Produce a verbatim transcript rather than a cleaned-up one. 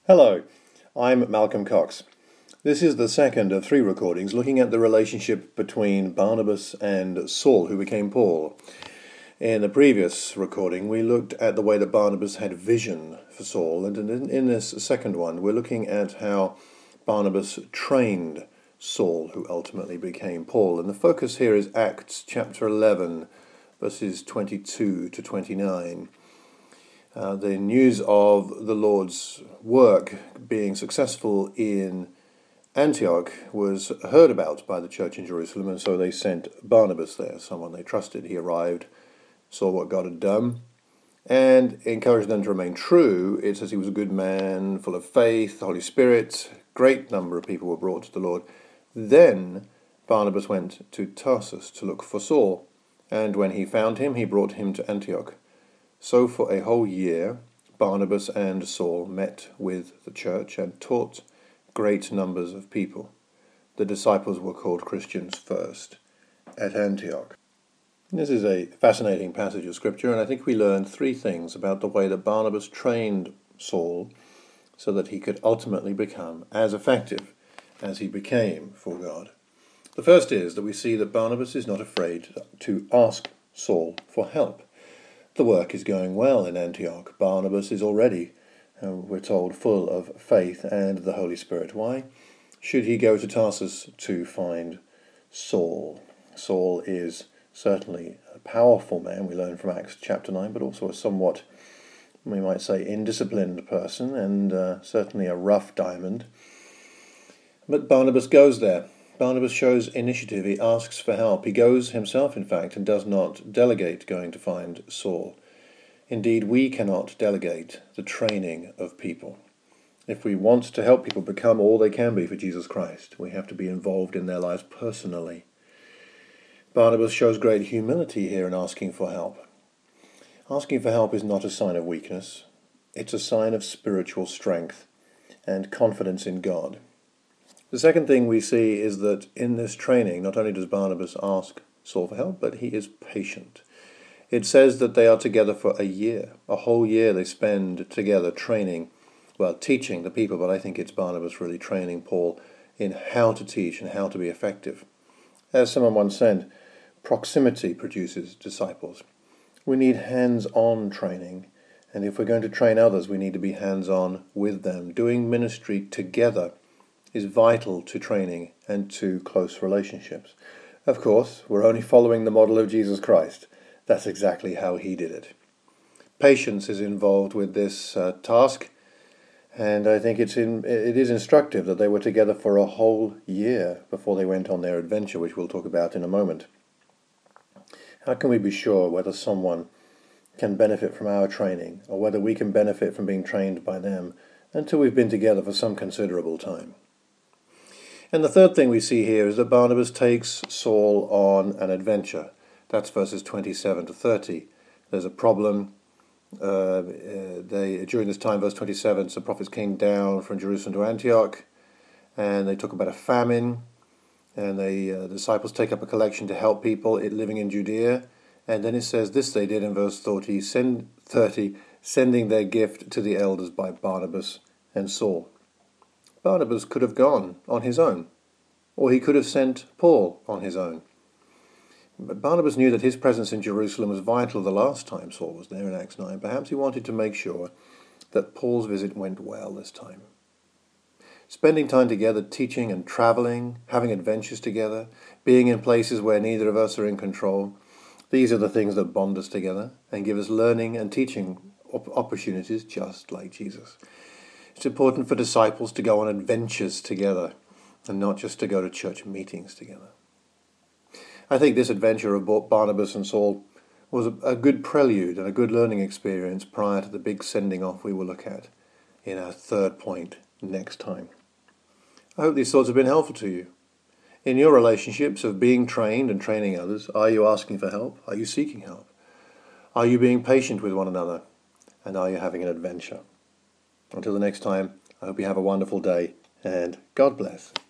Hello, I'm Malcolm Cox. This is the second of three recordings looking at the relationship between Barnabas and Saul, who became Paul. In the previous recording, we looked at the way that Barnabas had vision for Saul, and in, in this second one, we're looking at how Barnabas trained Saul, who ultimately became Paul. And the focus here is Acts chapter eleven, verses twenty-two to twenty-nine. Uh, the news of the Lord's work being successful in Antioch was heard about by the church in Jerusalem, and so they sent Barnabas there, someone they trusted. He arrived, saw what God had done, and encouraged them to remain true. It says he was a good man, full of faith, the Holy Spirit. Great number of people were brought to the Lord. Then Barnabas went to Tarsus to look for Saul, and when he found him, he brought him to Antioch. So for a whole year, Barnabas and Saul met with the church and taught great numbers of people. The disciples were called Christians first at Antioch. This is a fascinating passage of Scripture, and I think we learn three things about the way that Barnabas trained Saul so that he could ultimately become as effective as he became for God. The first is that we see that Barnabas is not afraid to ask Saul for help. The work is going well in Antioch. Barnabas is already, uh, we're told, full of faith and the Holy Spirit. Why should he go to Tarsus to find Saul? Saul is certainly a powerful man, we learn from Acts chapter nine, but also a somewhat, we might say, indisciplined person, and uh, certainly a rough diamond. But Barnabas goes there. Barnabas shows initiative. He asks for help. He goes himself, in fact, and does not delegate going to find Saul. Indeed, we cannot delegate the training of people. If we want to help people become all they can be for Jesus Christ, we have to be involved in their lives personally. Barnabas shows great humility here in asking for help. Asking for help is not a sign of weakness. It's a sign of spiritual strength and confidence in God. The second thing we see is that in this training, not only does Barnabas ask Saul for help, but he is patient. It says that they are together for a year. A whole year they spend together training, well, teaching the people, but I think it's Barnabas really training Paul in how to teach and how to be effective. As someone once said, proximity produces disciples. We need hands-on training, and if we're going to train others, we need to be hands-on with them. Doing ministry together is vital to training and to close relationships. Of course, we're only following the model of Jesus Christ. That's exactly how he did it. Patience is involved with this uh, task, and I think it's in, it is instructive that they were together for a whole year before they went on their adventure, which we'll talk about in a moment. How can we be sure whether someone can benefit from our training, or whether we can benefit from being trained by them, until we've been together for some considerable time? And the third thing we see here is that Barnabas takes Saul on an adventure. That's verses twenty-seven to thirty. There's a problem. Uh, they during this time, verse twenty-seven, some prophets came down from Jerusalem to Antioch, and they talk about a famine, and they, uh, the disciples take up a collection to help people living in Judea. And then it says this they did in verse thirty, send, thirty, sending their gift to the elders by Barnabas and Saul. Barnabas could have gone on his own, or he could have sent Paul on his own. But Barnabas knew that his presence in Jerusalem was vital the last time Saul was there in Acts nine. Perhaps he wanted to make sure that Paul's visit went well this time. Spending time together, teaching and traveling, having adventures together, being in places where neither of us are in control, these are the things that bond us together and give us learning and teaching opportunities just like Jesus. It's important for disciples to go on adventures together and not just to go to church meetings together. I think this adventure of Barnabas and Saul was a good prelude and a good learning experience prior to the big sending off we will look at in our third point next time. I hope these thoughts have been helpful to you. In your relationships of being trained and training others, are you asking for help? Are you seeking help? Are you being patient with one another? And are you having an adventure? Until the next time, I hope you have a wonderful day, and God bless.